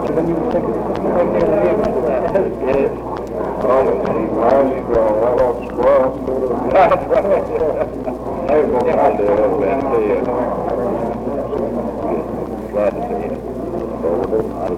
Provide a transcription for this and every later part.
then you take it. That's right. Glad to see you. I'll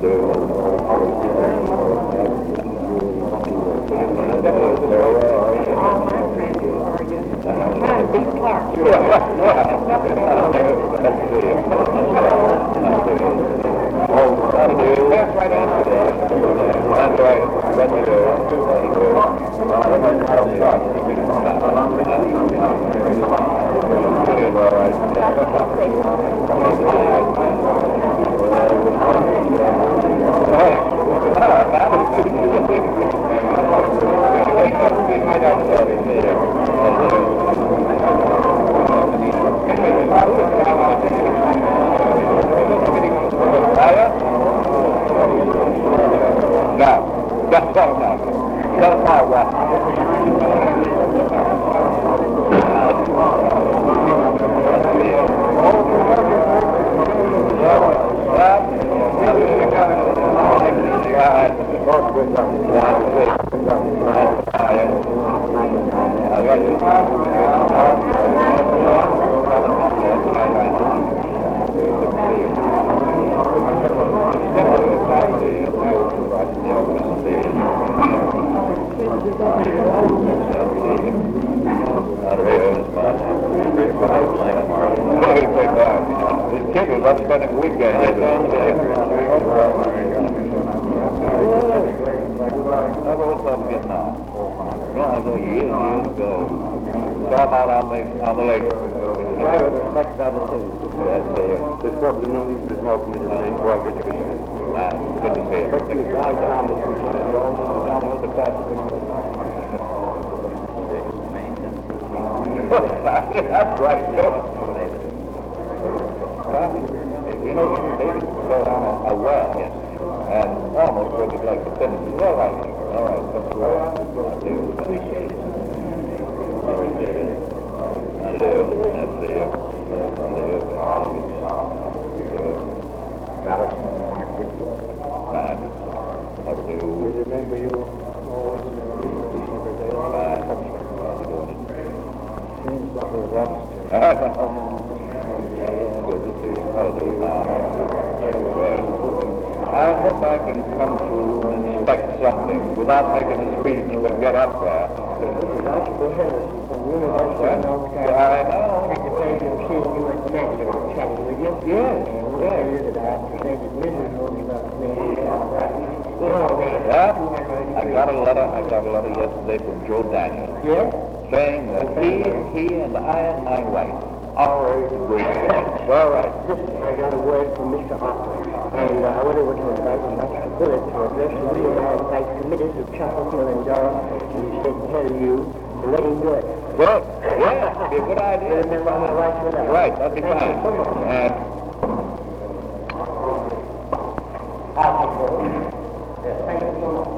That's right. You know, David fell down a well, yes, and almost broke his leg to finish. All right, that's right. I'll do. Remember you I hope I can come to inspect something without making a speech and get up there. I know. I got a letter yesterday from Joe Daniels. Yes? Saying that he and I and my wife are agreed. All right. I got a word from Mr. Hoffman, and I went over to invite the Master Village to address the Leonard Site Committees of Chapel Hill and Durham, and he said to tell you to let him do it. Well, yeah, that'd be a good idea. Remember, I'm going to write you that. Right, that'd be fine. Thank you so much.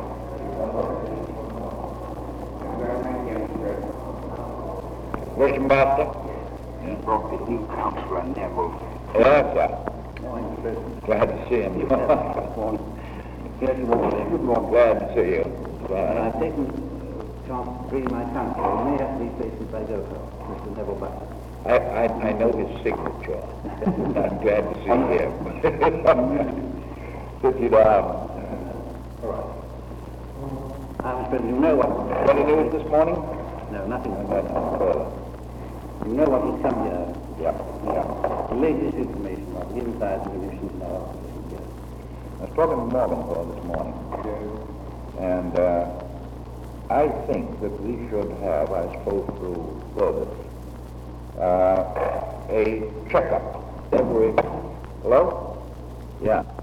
Mr. Master? You brought the new counselor, Neville. Yes, sir. Glad to see him. Yes, you want Glad to see you. I've taken chance to bring my counselor. He may have to be placed by Zoho, Mr. Neville Butler. I know his signature. I'm glad to see him. Sit you down. All right. Mr. President, you know what... Any news this morning? No, nothing. You You know what he's come here. Yeah. The latest information about the inside munitions now. I was talking to Morgenthau this morning, and I think that we should have, I suppose through Clovis, a checkup every... Hello? Yeah.